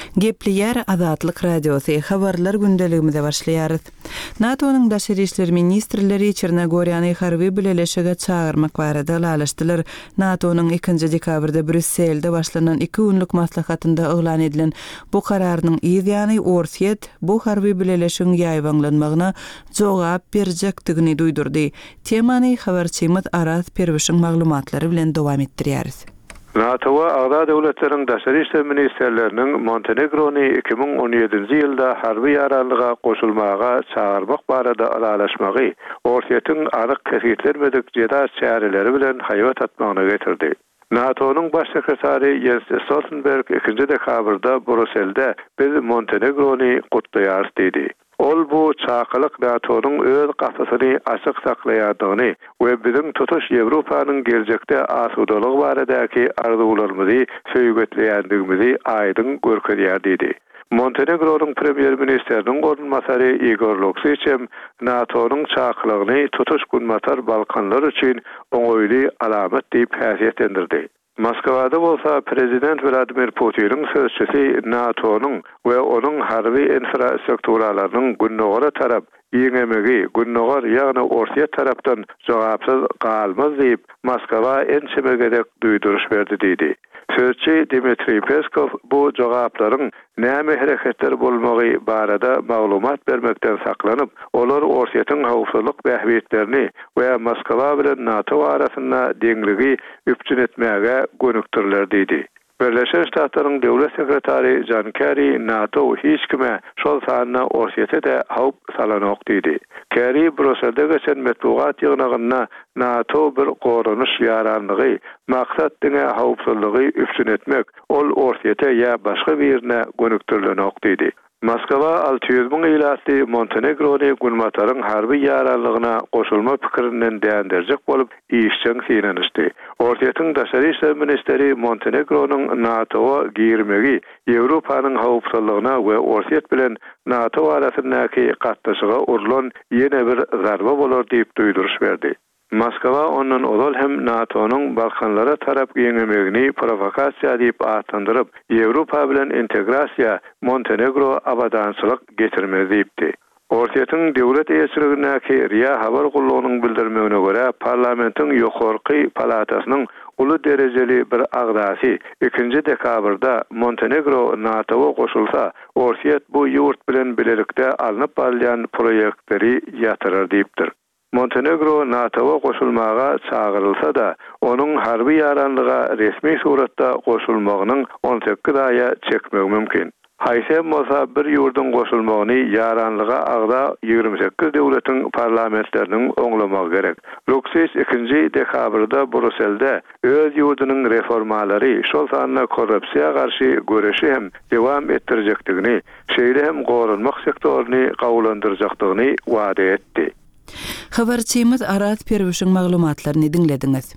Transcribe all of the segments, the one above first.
Gepli yer Azatlyk radiosu habarlar gündeligimizde başlaýarys. NATO'nun Daşary işler ministrleri Çernogoriýany harby bileleşige çağırmak barada alaşdylar. NATO'nun 2-nji dekabrda Brüsselde başlanan 2 günlük maslahatynda oglan edilen bu kararynyň ýa-ni orsiýet bu harby bileleşigiň ýaýbanlanmagyna jogap berjekdigini duýdurdy. Temany habarçymyz Aras Perwişiň maglumatlary bilen dowam etdirýäris. NATO Agda döwletleriň daşary işler ministrleriniň Montenegrony 2017-nji ýylda harby ýararlyga goşulmaga çağırmak barada aralaşmagy, orsiýetiň aryk kesitlermedik jeda çäreleri bilen haýat atmagyna getirdi. NATO'nun baş sekretary Jens Stoltenberg 2-nji dekabrda Brüsselde biz Montenegrony gutlaýarys dedi. Ol bu çaqalyk NATO'nun öz gapasyny açyk saklaýardygyny we biziň tutuş Ýewropanyň geljekde asudalygy baradaky arzuwlarymyzy söýgütleýändigimizi aýdyn görkezýär dedi. Montenegro'nun premier ministeriniň ornmasary Igor Lukšić NATO'nun çaqalygyny tutuş günmatar Balkanlar üçin oňoýly alamat diýip häsiýetlendirdi. Moskvada bolsa prezident Vladimir Putin'in sözçüsi NATO'nun ve onun harbi infrastrukturalarının günnogara tarap ýeňemegi günnogar ýagny orsiýet tarapdan jogapsyz galmaz diýip Moskwa ençemegedek duýduruş berdi diýdi. Sözçi Dmitri Peskov bu jogaplaryň näme hereketler bolmagy barada maglumat bermekden saklanyp, olar orsiýetiň howpsuzlyk bähbitlerini we Moskwa bilen NATO arasynda deňligi üpçün etmäge gönükdirler diýdi. Birleşen Ştatlaryň döwlet sekretary John Kerry NATO hiç kime şol sanyna orsiýete de howp salanok diýdi. Kerry Brüsselde geçen metbuat ýygnagyna NATO bir gorunuş ýaranlygy, maksat diňe howpsuzlygy üpçün etmek, ol orsiýete ýa başga birine gönükdirilenok diýdi. Moskwa 600.000 ýylatly Montenegrony gulmataryň harby ýararlygyna goşulma pikirinden däýendirjek bolup işçiň synanyşdy. Orsiýetiň daşary işler ministeri Montenegronyň NATO'ga girmegi Ýewropanyň howpsuzlygyna we orsiýet bilen NATO arasyndaky gatnaşyga urulan ýene bir zarba bolar diýip duýduruş berdi. Moskwa onun olal hem NATO'nun Balkanlara tarap ýeňemegini provokasiýa diýip atlandyryp, Ýewropa bilen integrasiýa Montenegro abadançylyk getirmez diýipdi. Orsiýetiň döwlet eýetçiligindäki Riýa habar gullugynyň bildirmegine görä, parlamentiň ýokarky palatasynyň uly derejeli bir agdasy 2-nji dekabrda Montenegro NATO'ga goşulsa, orsiýet bu ýurt bilen bilelikde alınıp barýan proýektleri ýatyrar diýipdir. Montenegro NATO'ga goşulmaga çağırılsa da, onun harby ýaranlyga resmi suratda goşulmagynyň 18 aýa çekmek mümkin. Haýsem bolsa bir ýurdun goşulmagyny ýaranlyga agda 28 döwletiň parlamentleriniň oňlamagy gerek. Lukšić 2-nji dekabrda Brüsselde öz ýurdunyň reformalary, şol sanyna korrupsiýa garşy göreşi hem dewam etdirjekdigini, şeýle hem gorunmak sektoryny gawlandyrjakdygyny wada etdi. Habarçymyz Aras Perwişiň maglumatlaryny dinlediňiz.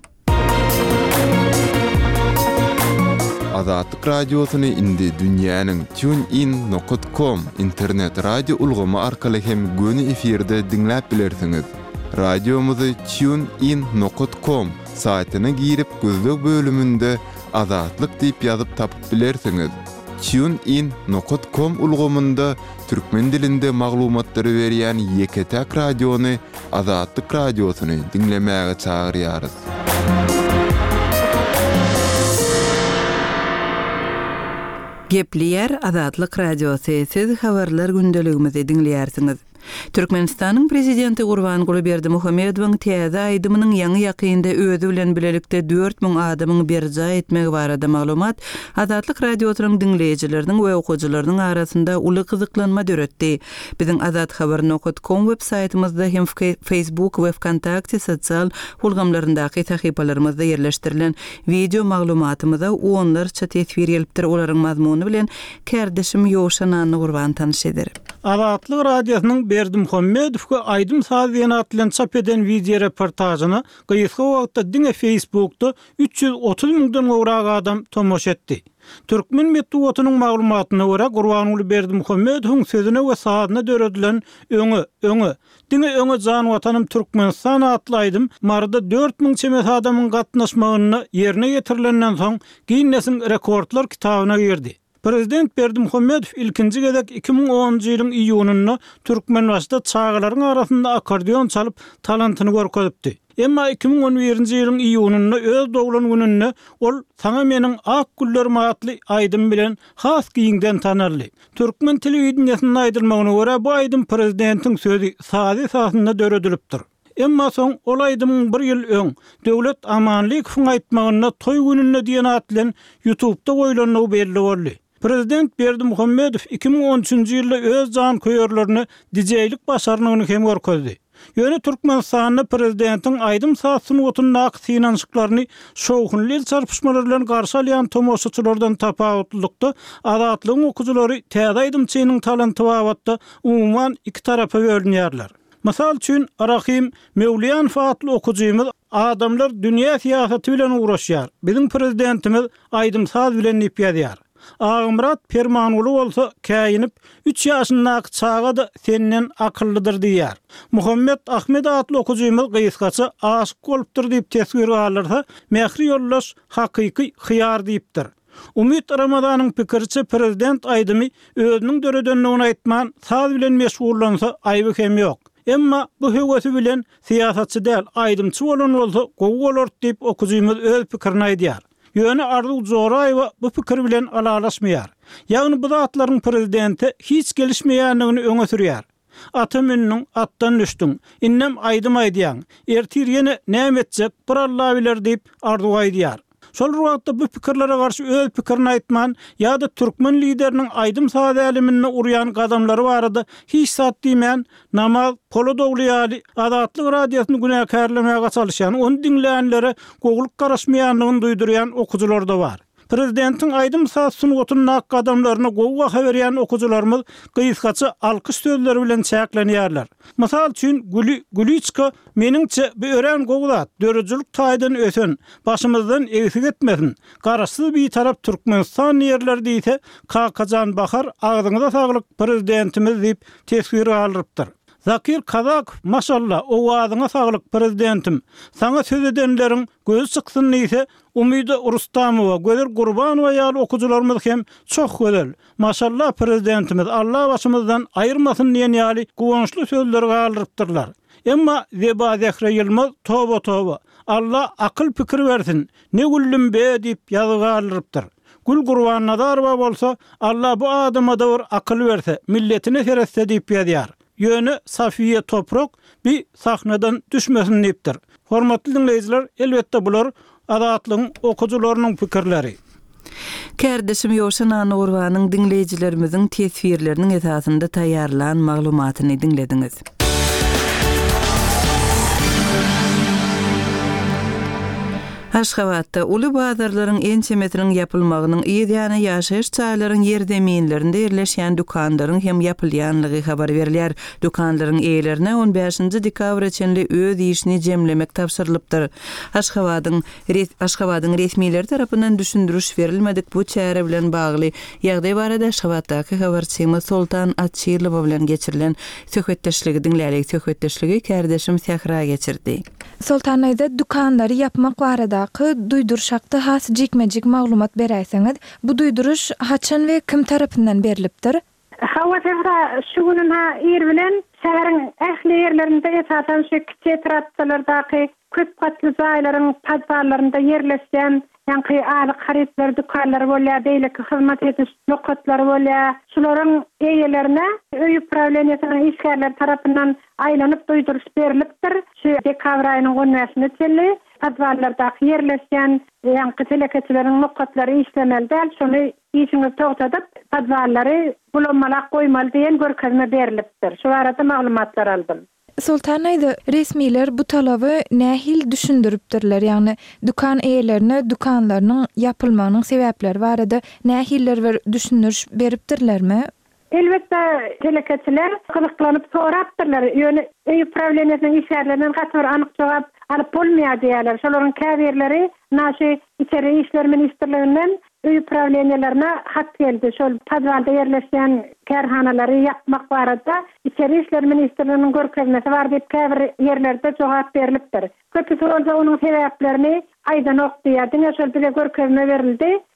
Azatlyk radiosyny indi dünýäniň tunein.com internet radio ulgamy arkaly hem göni efirde dinläp bilersiňiz. Radiomuzy tunein.com saýtyna girip gözlük bölümünde Azatlyk diýip ýazyp tapyp bilersiňiz. tunein.com ulgamynda türkmen dilinde maglumatlary berýän Ýeketäk radiony Azatlyk radiosyny dinlemäge çagyrýarys. Gepli yer Azatlyk radiosu. Siz habarlar gündeligimizi dinleýärsiňiz. Türkmenistanyň prezidenti Gurbanguly Berdimuhammedowyň täze aýdymynyň ýaňy ýakynda özü bilen bilelikde 4000 adamyň berja etmegi barada maglumat Azatlyk radiosynyň dinleýijileriniň we okuwçylarynyň arasynda uly gyzyklanma döretdi. Biziň azathabar.com web saýtymyzda hem Facebook we Wkontakte sosial ulgamlaryndaky sahypalarymyzda ýerleşdirilen video maglumatymyza onlarça tesvir elipdir. Olaryň mazmuny bilen kärdeşim Ýowşan Gurban tanış eder. Azatlyk radiosynyň Berdimuhammedowga aýdym saýdyna atlan çap eden video reportajyny gysga wagtda diňe Facebookda 330.000-dan gowrak adam tomoş etdi. Türkmen medeniýetiniň maglumatyna görä Gurbanguly Berdimuhammedowyň sözüne we saatyna döredilen öňe diňe jan watanym Türkmenistan atlaýdym marda 4000 çemet adamyň gatnaşmagyny ýerine getirilenden soň Guinness'in rekordlar kitabyna girdi. Prezident Berdimuhammedow ilkinji gezek 2010-njy ýylyň iýununda Türkmenbaşda çağalaryň arasynda akordeon çalyp talantyny görkezipdi. Emma 2011-nji ýylyň iýununda öz dowlan gününde ol "Saňa meniň ak güllerim" adly aýdym bilen has giýinden tanarly. Türkmen telewizionynyň aýdylmagyna görä bu aýdym prezidentiň sözi sady sahynda döredilipdir. Emma soň ol aýdymyň bir ýyl öň döwlet amanlyk aýtmagyna toý gününe diýen atlan YouTube'da goýulanyny belli boldy. Prezident Berdimuhammedow 2013-nji ýylda öz jan köýerlerini dijeýlik başaryny hem görkezdi. Ýöne Türkmenistanyň prezidentiň aýdym saatsyny otunnak finansyklaryny şowhunly çarpyşmalar bilen garşy alýan tomoşaçylardan tapawutlykda adatlyň okuwçylary täze aýdymçynyň talenty babatda umumyň iki tarafa bölünýärler. Mysal üçin Arahim Mevliyan fatly okuwçymyz adamlar dünýä siýasaty bilen uğraşýar. Bizim prezidentimiz aýdym saz bilen ýepýär. Ağamrat Permanulu bolsa käýinip 3 ýaşyndaky çaga da senden akyllydyr diýär. Muhammed Ahmed atly okuwçymyz gysgaça aşyk bolupdyr diýip tesbir alyrsa, mehri ýollaş hakyky hyýar diýipdir. Umit Ramazanyň pikirçe prezident aýdymy özüniň döredenligini aýtman, saz bilen meşgullansa aýby hem ýok. Emma bu höwesi bilen siýasatçy däl, aýdymçy bolan bolsa gowy bolar diýip okuwçymyz öz pikirini aýdýar. Ýöne Arzu Zoraýewa bu pikir bilen alalaşmaýar. Ýagny bu zatlaryň prezidenti hiç gelişmeýänligini öňe sürýär. Atamynyň atdan düşdüň, innem aýdym aýdýan, ertir ýene näme etjek bir Allah biler diýip arzu aýdýar. Şol wagtda bu pikirlere garşy öz pikirini aýtman ýa-da türkmen lideriniň aýdym saz älimine urýan gadamlary barada hiç sat diýmän, namaz, polo dowlaýaly, adatlyk radiosyny günäkärlemäge çalışan, onu dinleýänlere gowuluk garaşmaýanlygyny duýdurýan okuwçylar da bar. Prezidentiň aýdym saz sungatynak gadamlaryna gowga berýän okuwçylarymyz gysgaça alkyş sözleri bilen çäklenýärler. Mysal üçin Guliçka meniňçe bu ören gowlat, dörejilik taýdan ösen, başymyzdan egsik etmesin. Garaşsyz bir tarap Türkmenistan ýerleri diýse, Kakajan Bahar agzyňyza saglyk prezidentimiz diýip tesbir alypdyr. Zakir Kazak, maşallah, o wazyňa saglyk prezidentim. Saňa söz edenleriň göz çyksyn diýse, Umida Rustamowa, Gözer Gurbanowa ýaly okuwçylarymyz hem çok gözel. Maşallah prezidentimiz Allah başymyzdan aýyrmasyn diýen ýaly guwançly sözler galypdyrlar. Emma Zeba Zehra Yılmaz toba Allah akyl pikir bersin. Ne güllüm be diýip ýazygalypdyr. Gül Gurban Nadarova bolsa Allah bu adama da bir akyl berse, milletine seretse diýip ýazýar. Ýöne Safiye Toprak bir sahnadan düşmesin diýipdir. Hormatly dinleýijiler, elbetde bular adatlyň okuwçylarynyň pikirleri. Kärdeşim Ýoşan Anurwanyň dinleýijilerimiziň tesbirleriniň esasynda taýýarlan maglumatyny dinlediňiz. Aşgabatda uly bazarlaryň ençemetriň ýapylmagynyň ýa-da ýaşaýyş çaýlaryň ýerdemeýinlerinde ýerleşýän dukanlaryň hem ýapylýanlygy habar berilýär. Dukanlaryň eýlerine 15-nji dekabr içinde öz işini jemlemek tapşyrylypdyr. Aşgabatyň resmiýetleri tarapyndan düşündürüş berilmedik bu çäre bilen bagly ýagdaý barada Aşgabatdaky habarçymyz Sultan Atçylow bilen geçirilen söhbetdeşligi dinläýärik. Söhbetdeşligi kärdeşim Sahra geçirdi. Sultan aýda dukanlary yapmak barada duýdurşakda has jikmejik maglumat beräýseňiz, bu duýduruş haçan we kim tarapyndan berilipdir? Hawa tevra şu günün ýer bilen şäheriň ähli ýerlerinde esasen şu kiçik tratsalardaky köp katly jaýlaryň pazarlarynda ýerleşen ýa-ni alyk haritler dukanlary bolýar, beýleki hyzmat etiş lokatlary bolýar. Şolaryň eýelerine öý upravleniýasynyň işgärleri tarapyndan aýlanyp duýduruş berilipdir. Şu dekabr aýynyň 10-nyny çelli pazarlardaky ýerleşen ýa-ni telekeçileriň lokatlary işlemelde, şonu işini togtadyp pazarlary bulanmalak goýmaly diýen görkezme berilipdir. Şu arada maglumatlar aldym. Sultan aýdy, resmiler bu talaby nähil düşündiripdirler, ýagny dukan eýlerine dukanlarynyň ýapylmagynyň sebäpleri barada nähiller bir düşündürüş beripdirlermi? Elbette telekeçiler gyzyklanyp sorapdyrlar. Ýöne upravleniýasynyň işgärlerinden gatar anyk jogap alyp bolmaýar diýerler. Şolaryň käbirleri naşy içeri işler ministrliginden upravleniýalarına hat geldi. Şol pazarda ýerleşen kerhanalary ýapmak barada içeri işler ministrliginiň görkezmesi bar diýip käbir ýerlerde jogap berilipdir. Köpüsi bolsa onuň sebäplerini aýdan okdiýar. Diňe şol bile görkezme berildi.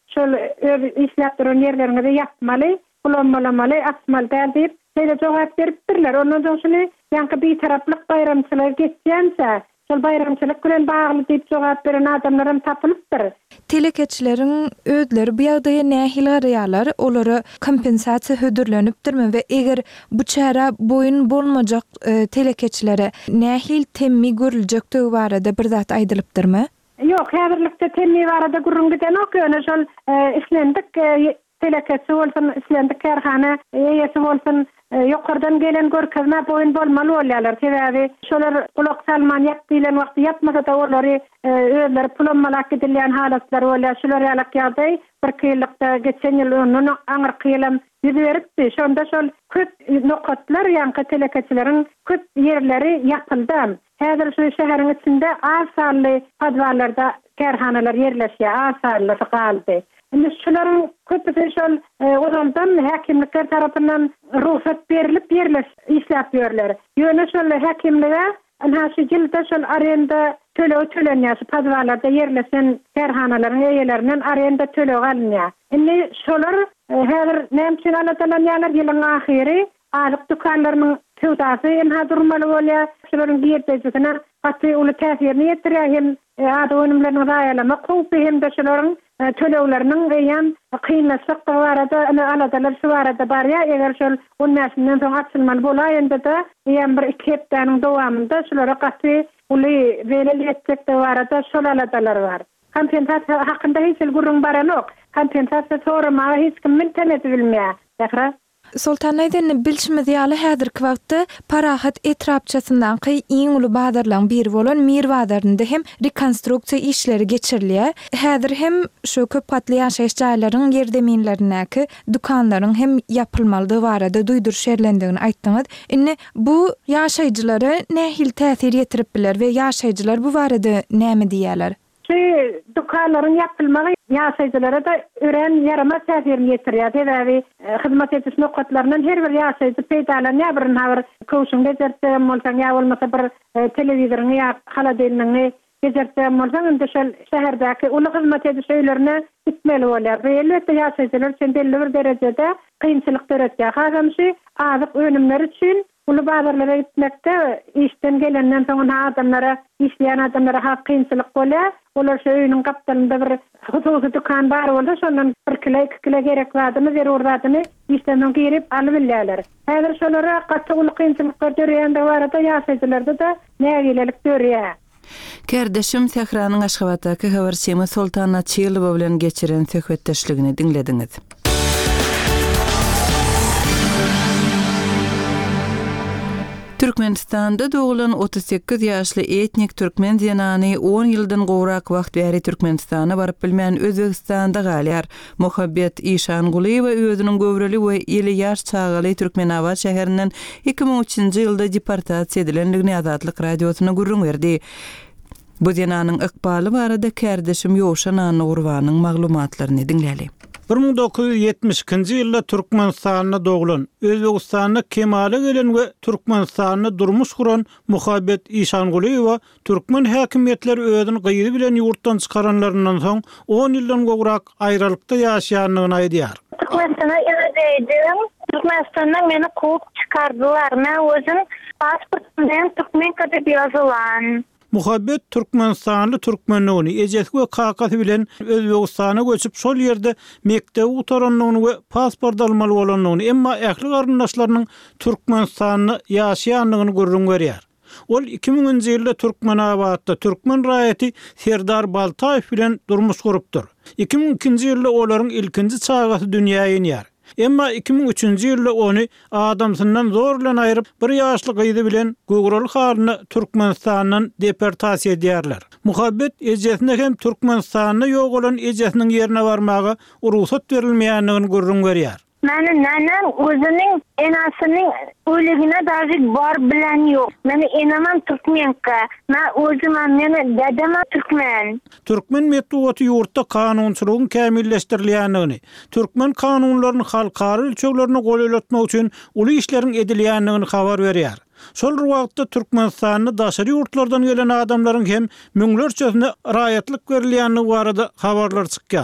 şol öz işläpdiren ýerlerine ýapmaly, bulanmalamaly, atmaly däl diýip şeýle jogap beripdirler. Ondan soň şunu ýa-ni bir taraplyk bayramçylar geçýänse, şol bayramçylyk bilen bagly diýip jogap beren adamlar tapylypdyr. Telekeçilerin ödleri bu ýagdaýa nähil garaýarlar, olary kompensasiýa hödürlenipdirmi we eger bu çäre boyun bolmajak telekeçilere nähil temmi görüljekdigi barada bir zat aýdylypdyrmy? Yok, häzirlikde temmi barada gurrungydan okýany şol islendik telekeçi bolsun, islendik kerhana eýesi bolsun, ýokardan gelen görkezme boyun bolmaly bolýarlar. Sebäbi şolar ulak salman ýapdylan wagty ýapmasa-da olary özleri pulanmalak edilýän halatlar bolýar. Şolar ýalak ýagdaý bir kylykda geçen ýyl onu aňyr kylym ýeripdi. Şonda şol köp nokatlar ýa-ni telekeçilerin köp ýerleri ýapyldy. Häzir şu şäheriň içinde az sanly padwalarda kerhanalar ýerleşýär, az sanly galdy. Indi şolaryň köpüsi şol ozaldan häkimlikler tarapyndan ruhsat berilip ýerleş işläp ýörler. Ýöne şol häkimlige anhaşy ýylda şol arenda tölenýär, padwalarda ýerleşen kerhanalaryň eýelerinden arenda töle alınýar. Indi şolar häzir nämçin alatanýarlar ýylyň ahyry alyk dukanlarynyň tewdasy durmaly bolýar. Şolaryň ýerdejigine hatda uly täsirini ýetirýär. Hem ady önümlerini raýalama gowy hem de şolaryň tölewleriniň beýan kynlaşyk barada aladalar şu barada barya eger şol onnaşyndan soň açylmaly bolaýanda da ýa bir 2 hepdeniň dowamında şolara gaty uly berilýetjek barada şol aladalar bar. Kompensasiýa hakynda hiç gurrun baran ok. Kompensasiýa sorama hiç kim minnet bilmeýär. Ýa-da Sultan aýdany bilşimiz ýaly häzirki wagtda parahat etrapçasyndan iň uly bazarlaryň biri bolan Mir bazarynda hem rekonstruksiýa işleri geçirilýär. Häzir hem şu köp katly ýaşaýyş jaýlaryň ýerdeminlerindäki dukanlaryň hem ýapylmalydygy barada duýduruş şerlendigini aýtdyňyz. Indi bu ýaşaýjylara nähil täsir ýetirip biler we ýaşaýjylar bu barada näme diýerler? Dukanlaryň ýapylmagy ýaşaýjylara da ören ýarama täsirini ýetirýär. Sebäbi hyzmat ediş nokatlarynyň her bir ýaşaýjy peýdalanýar, bir köşüňde jertsem bolsaň ýa bolmasa bir telewizoryny ýa haladelniňi gezertsem bolsaň indi şol şäherdäki uly hyzmat ediş öýlerine gitmeli bolýar. Elbetde ýaşaýjylar üçin belli bir derejede kynçylyk döretýär. Hazamşy azyk önümleri üçin uly bazarlara gitmekde işten gelenden soň adamlara, işleýän adamlara hak kynçylyk bolýar. Olar şu öýüniň gapdalynda bir hususy dukan bar bolsa, şondan 1 kilo 2 kilo gerek wadymy ber urdadyny işden girip alyp bilýärler. Häzir şolara gatly uly kynçylyklar döreýände barada ýaşaýjylarda da nägilelik döreýär. Kardeşim Sehranyň Aşgabatdaky habarçymy Sultan Çylyba bilen geçiren söhbetdeşligini dinlediňiz. Türkmenistanda doğulan 38 ýaşly etnik türkmen zenany 10 ýyldan gowrak wagt bäri Türkmenistana baryp bilmän Özbegistanda galýar. Muhabbet Işangulyeva özüniň göwreli we 50 ýaş çagaly Türkmenabad şäherinden 2003-nji ýylda deportasiýa edilenligini Azatlyk radiosyna gurrun berdi. Bu zenanyň ykbaly barada kardeşim Ýowşan Anna Gurbanyň maglumatlaryny dinläli. 1972-nji ýylda Türkmenistanda doğulan, Özbegistanyň kemaly gelen we Türkmenistanyň durmuş guran Muhabbet Işangulyeva türkmen häkimetleri özüni gyýry bilen ýurtdan çykaranlaryndan soň 10 ýyldan gowrak aýralykda ýaşaýanlygyny aýdýar. Türkmenistana ýaşaýdym. Türkmenistandan meni kovup çykardylar. Men özüm pasportymdan türkmen diýip ýazylan. Muhabbet Türkmenistanly türkmenligini ejesi we kakasy bilen Özbegistana göçüp şol ýerde mektep utaranlygyny we pasport almaly bolanlygyny, emma ähli garyndaşlarynyň Türkmenistanyny ýaşaýanlygyny görüň berýär. Ol 2000-nji ýylda Türkmenabadda Türkmen raýaty Serdar Baltaýew bilen durmuş gurupdyr. 2002-nji ýylda olaryň ilkinji çagasy dünýäge ýenýär. Emma 2003-nji ýylda ony adamsyndan zor bilen aýryp bir ýaşly gyzy bilen Gogurol halyny Türkmenistanyň deportasiýa edýärler. Muhabbet ejesine hem Türkmenistanyna ýok bolan ejesiniň ýerine barmagy ruhsat berilmeýänligini görüň berýär. Meni nänem özüniň enasynyň ölegine daýy bar bilen ýok. Meni enamam türkmenka. Men özüme meni dedem türkmen. Türkmen metduaty ýurtda kanunçylygyň kämilleşdirilýänligini, türkmen kanunlaryny halkary ölçeklerine goýulatmak üçin uly işleriň edilýänligini habar berýär. Şol wagtda Türkmenistanyň daşary ýurtlardan gelen adamlaryň hem müňlerçesine raýatlyk berilýänligi barada habarlar çykýar.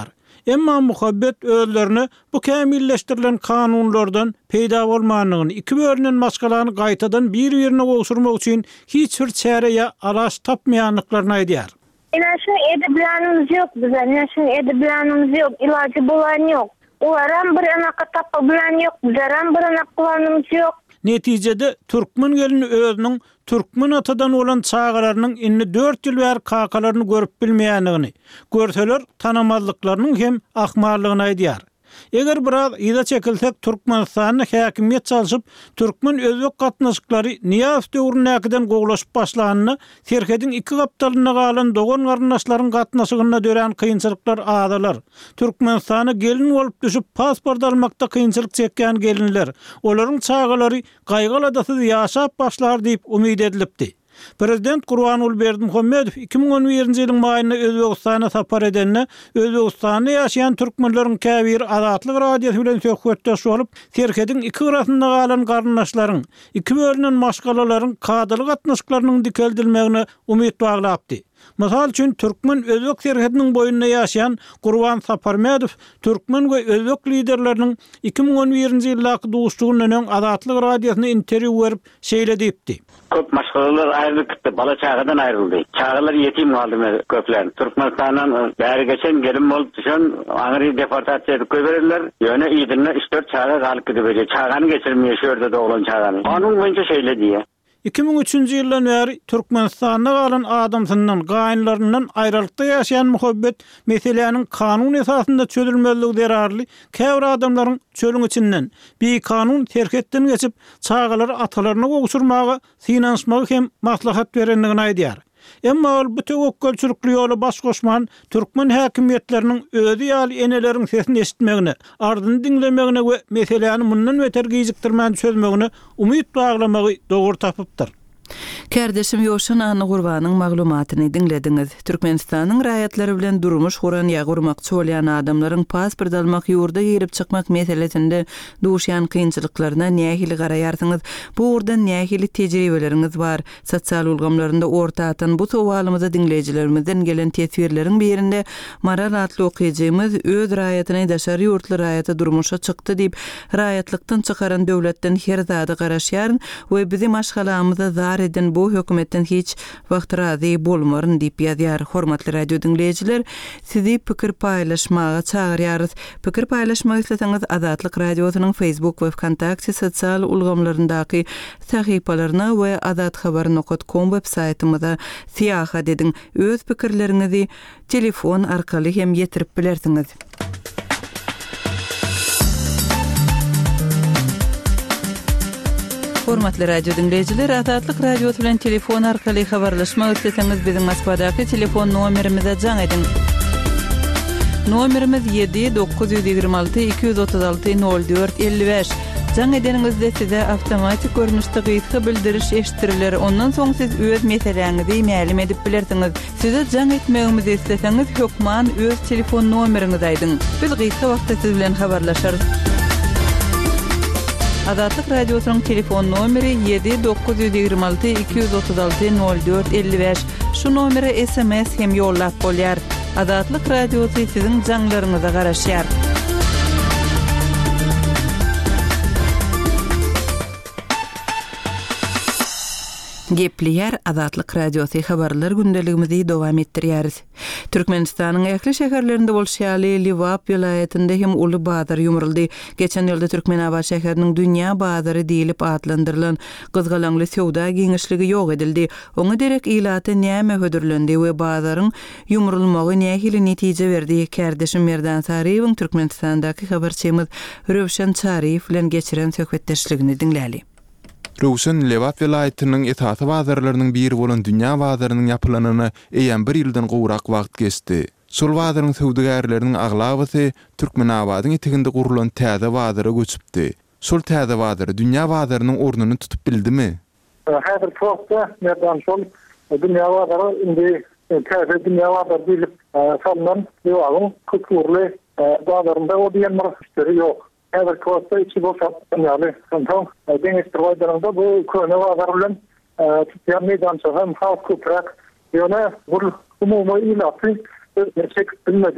Emma muhabbet özlerini bu kämilleşdirilen kanunlardan peýda bolmanyny, iki bölünen maskalaryny gaýtadan bir-birine gowşurmak üçin hiç bir çäre ýa araç tapmaýanlyklaryny aýdýar. Inaşın edebiyatımız yok bize. İnaşın edebiyatımız yok. İlacı bulan yok. Ularım bir anaka tapabilen yok. Bizlerim bir anaklarımız yok. Neticede Türkmen gelini özünün Türkmen atadan olan çağalarynyň inni 4 ýyl bäri kakalaryny görüp bilmeýändigini, görseler tanamazlyklarynyň hem akmarlygyny aýdýar. Eger biraz ýa çekilsek Türkmenistanyň häkimiýet çalyşyp Türkmen özbek gatnaşyklary Niýaz döwründen gowlaşyp başlanyny, Serhedin iki gapdalyna galan dogan garnaşlaryň gatnaşygyna dören kynçylyklar adalar. Türkmenistana gelin bolup düşüp pasport almakda kynçylyk çekýän gelinler, olaryň çağalary gaýgaladasy ýaşap başlar diýip umyt edilipdi. Prezident Gurbanuly Berdimuhammedow 2011-nji ýylyň maýyna Özbegistana sapar edenne, Özbegistanda ýaşaýan türkmenleriň käbir Azatlyk radiosy bilen söhbetdeş bolup, Serhedin iki arasynda galan garnaşlaryň, iki bölünen maşgalalaryň kadylyk gatnaşyklarynyň dikeldilmegine umyt baglapdy. Mysal üçin Türkmen Özbek serhediniň boýunda ýaşaýan Gurban Saparmadow Türkmen we Özbek liderleriniň 2011-nji ýyldaky duşdugynyň Azatlyk radiosyna interwýu berip şeýle diýipdi. Köp maşgalalar aýrylyp gitdi, bala çağdan aýryldy. Çağlar ýetim galdy köpler. Türkmenistanyň bäri geçen gelin bolup düşen aňry deportasiýa edip goýberdiler. Ýöne ýedinle 3-4 çağa galyp gidip çağany geçirmeýär şöýerde doglan çağany. Onun boýunça şeýle diýär. 2003-nji ýyldan bäri Türkmenistanda galan adamsynyň gaýynlarynyň aýrylykda ýaşaýan muhabbet meselelerini kanun esasında çözülmezligi derarly käbir adamlaryň çölüň içinden bir kanun terketden geçip çağalary atalaryna gowşurmagy, finansmagy hem maslahat berendigini aýdýar. Emma ol bu töwekkülçülükli ýoly baş goşman Türkmen häkimiýetleriniň özi ýaly eneleriň sesini eşitmegine, ardyny diňlemegine we meselelerini mundan beter gijikdirmän çözmegine umyt baglamagy dogry tapypdyr. Kardeşim Ýoşan Any Gurbanyň maglumatyny dinlediňiz. Türkmenistanyň raýatlary bilen durmuş guran ýa gurmakçy bolýan adamlaryň pasport almak, ýurda girip çykmak meselesinde duşýan kynçylyklaryna nähili garaýarsyňyz? Bu urdan nähili tejribeleriňiz bar? Sosial ulgamlarynda orta atan bu sowalymyza dinleyijilerimizden gelen tesirleriň birinde Maral adly okyjymyz öz raýatyny daşary ýurtly raýata durmuşa çykdy diýip raýatlykdan çykaran döwletden her zady garaşýar we bizim aşgalamyza eden bu hökümetten hiç wagt razy bolmaryn diýip ýazýar. Hormatly radio dinleyijiler, sizi pikir paýlaşmaga çagyrýarys. Pikir paýlaşmak isleseňiz Azatlyk radiosynyň Facebook we Kontakty sosial ulgamlaryndaky sahypalaryna we azathabar.com web saýtymyza siýahat ediň. Öz pikirleriňizi telefon arkaly hem ýetirip bilersiňiz. Hormatly radio dinleyijiler, Azatlyk radiosu bilen telefon arkaly habarlaşmak isleseňiz biziň Moskvadaky telefon nomerimize jaň ediň. Nomerimiz 7-926-236-04-55. Jaň edeniňizde size awtomatik görnüşde gyýsy bildiriş eşitdiriler. Ondan soň siz öz meseleňizi ma'lum edip bilersiňiz. Size jaň etmegimizi isleseňiz hökman öz telefon nomeriňizi aýdyň. Biz gyýsy wagtda siz bilen habarlaşarys. Azatlyk radiosynyň telefon nomeri 7-926-236-04-55. Şu nomere SMS hem ýollap bolýar. Azatlyk radiosy siziň jaňlaryňyza garaşýar. Gepleýär Azatlyk radiosu habarlar gündeligimizi dowam etdirýäris. Türkmenistanyň ähli şäherlerinde bolşýaly Liwap vilayetinde hem uly bazar ýumruldy. Geçen ýylda Türkmenabad şäheriniň dünýä bazary diýilip adlandyrylan gyzgalaňly sowda giňişligi ýok edildi. Oňa derek ilaty näme hödürlendi we bazaryň ýumrulmagy nähili netije berdi? Kardeşim Merdan Sariýewiň Türkmenistandaky habarçymyz Rövşen Çariýew bilen geçiren söhbetdeşligini dinläli. Rövşen Liwap vilayetynyň esasy bazarlarynyň biri bolan dünýä bazarynyň ýapylanyny eýen bir ýyldan gowrak wagt geçdi. Şol bazaryň sowdagärleriniň aglaby Türkmenabadyň etiginde gurulan täze bazara göçüpdi. Şol täze bazar dünýä bazarynyň ornuny tutup bildimi? Häzir çokda nerden şol dünýä bazary indi täze dünýä bazary diýilip salynan ýogalyň kulturly bazarynda o diýen marşary ýok. Häzir kosta içi boşap ýaly santaň deňiz prowaýdarynda bu köne bazar bilen tutýan meýdançygy hem halk köprak ýöne bu umumy ilaty çek bilmedi.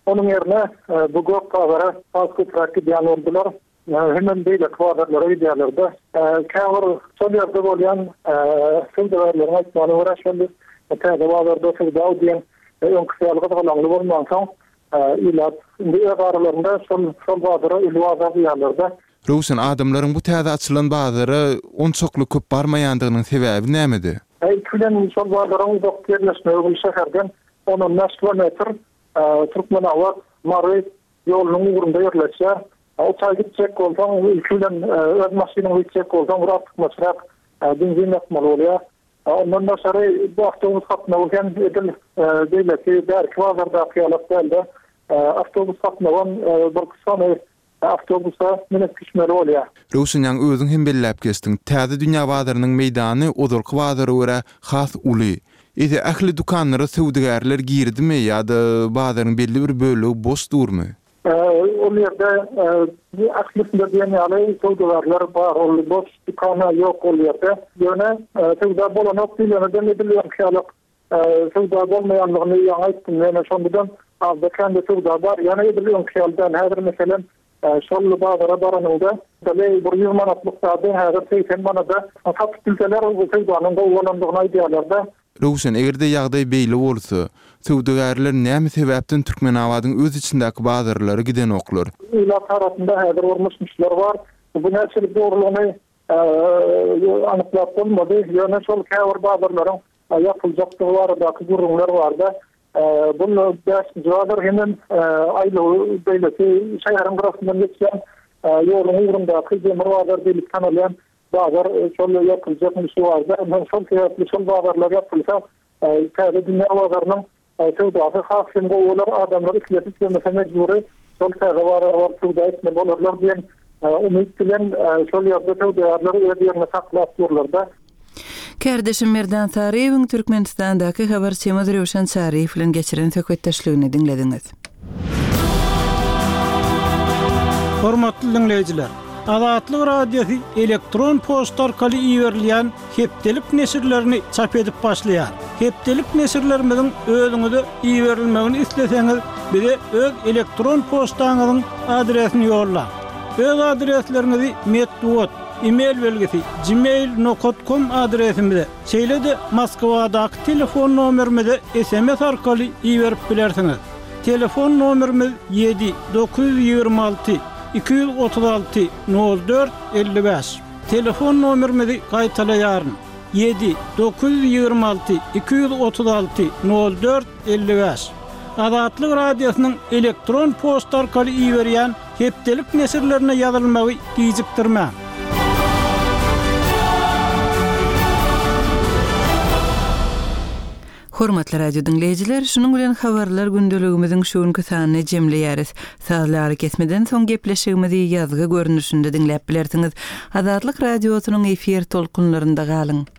Onun yerine bu gök kavara halkı trakki diyan oldular. Hemen değil kvadarlara gidiyorlardı. Kavur son yerde bolan sığdırlarına açmanı uğraşıldı. Kavurlarda sığdav diyen ön kısayalığı kalanlı olmadan ilat indi aralarında sol bazıra ilvaza diyorlardı. Rowsen adamların bu täze açylan bazara onçoklu köp barmaýandygynyň sebäbi nämedi? Külen sol bazarın uzak yerleşme bu şäherden 10 kilometr Türkmenawat Mary ýolunyň ugrunda ýerleşýär. O çay gitjek bolsaň külen öz maşynyny gitjek bolsaň urak masraf benzin ýakmaly bolýar. Ondan sonra bu avtobus hatnawyň edil beýleki berk bazarda ýalyp geldi. Avtobus hatnawyň bir kysany avtobusa minip düşmeli bolýar. Rowsen ýa özüň hem belläp kesdiň. Täze dünýä bazarynyň meýdany odurky bazary görä has uly. Ede ähli dukanlara söwdegärler girdimi ýa-da bazaryň belli bir bölegi boş durmy? O ýerde ähli diýen ýaly söwdegärler bar, ol boş dukana ýok ol ýerde. Ýöne söwda bolan opsiýonlardan edilýän ýalyk söwda bolmaýanlygyny ýa aýtdym. Ýöne şondan azda kendi söwda bar, ýa edilýän ýaldan häzir meselen şollu bazara baranıldı. Dalay bir 100 manatlyk sady häzir 80 manada satып tilseler o söwdanyň gowalandygyny aýdýarlar. Rowsen egerde ýagdaý beýle bolsa, söwdegärler näme sebäpden Türkmenawadyň öz içindäki bazarlary giden oklar? Ila tarapynda häzir urmuşmuşlar bar. Bu näçelik dogrulygy anyklap bolmady. Ýöne şol käwir bazarlaryň ýapyljakdygy barada gurulmalar barda. Bunu cevablar hemen aylı beyleki şehrin burasından geçen yolun uğrunda kızım var delik kanalayan bazar şöyle yapılacak bir şey vardı. Ben son kıyafetli son bazarlar yapılsa kâde dünya bazarının sevdası haksın goğular adamları ikiletip gelmese mecburi sol kâde var sevda etme olurlar diyen umut bilen şöyle yaptı sevdalarları ödeyerine saklatıyorlar da. Kardeşim Merdan Sariyewiň Türkmenistandaky habarçymyz Rewşan Sariyew bilen geçiren söhbetdeşligini dinlediňiz. Hormatly dinleýijiler, Azatlyk radiosu elektron posta arkaly iýerilýän hepdelik nesirlerini çap edip başlaýar. Hepdelik nesirlerimiziň özüňize iýerilmegini isleseňiz, bize öz elektron postaňyzyň adresini ýolla. Öz adreslerinizi metduat e-mail belgesi gmail.com adresimize, şeýle-de Moskwadaky telefon nomerimize SMS arkaly iýerip bilersiňiz. Telefon nomerimiz 7 926 236 04 55. Telefon nomerimizi gaýtalaýaryn. 7 926 236 04 55. Azatlyk radiosynyň elektron posta arkaly iýerýän hepdelik nesirlerine ýazylmagy gijikdirmä. Hormatly radio dinleyijiler, şunuň bilen habarlar gündeligimiziň şuňky sanyny jemleýäris. Sazlary kesmeden soň gepleşigimizi ýazgy görnüşinde dinläp bilersiňiz. Azatlyk radiosynyň efir tolkunlarynda galyň.